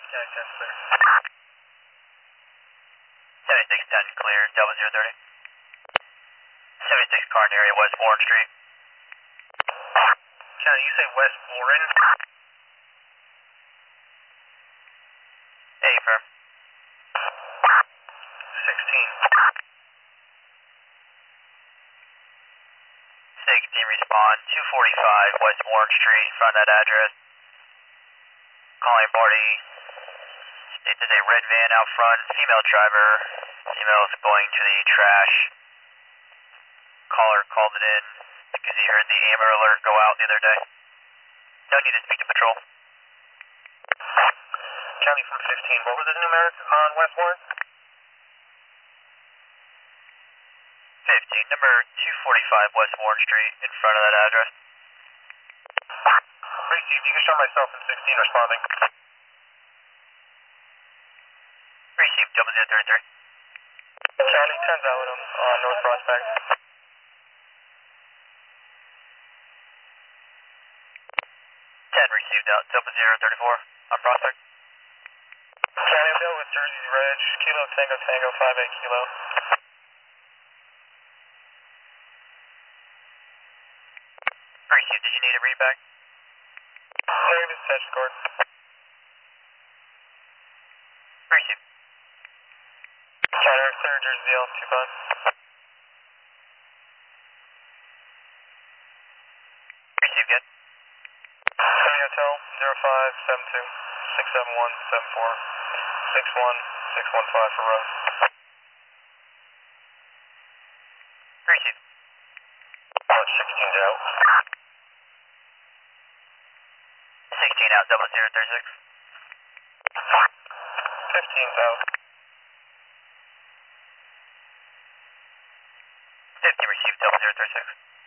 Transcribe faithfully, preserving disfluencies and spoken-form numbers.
Yeah, ten clear. seventy-six ten clear, double zero thirty. seventy-six car in area, West Warren Street. County, you say West Warren? Hey, firm. sixteen. sixteen respond, two forty-five West Warren Street, in front of that address. Calling party. States there's a red van out front, female driver. Female is going to the trash. Caller called it in because he heard the Amber Alert go out the other day. No need to speak to patrol. County from fifteen, what was the numeric on West Warren? fifteen, number two forty-five West Warren Street, in front of that address. Received, you can show myself in sixteen responding. Received, double zero thirty-three. County, ten's out on uh, North Prospect. ten received out, double zero thirty-four, on Prospect. County, I'm dealing with Jersey's Reg, Kilo Tango Tango, five eight Kilo. Received, did you need a read back? Negative, Sedge scored. Received. County, clear Jersey L, two five. Received, good. County Hotel, zero five seven two, six seven one seven four, six one six one five for Rose. Received. Uh, sixteen's out. sixteen out, double zero thirty-six. fifteen's out. fifty received, double zero thirty-six.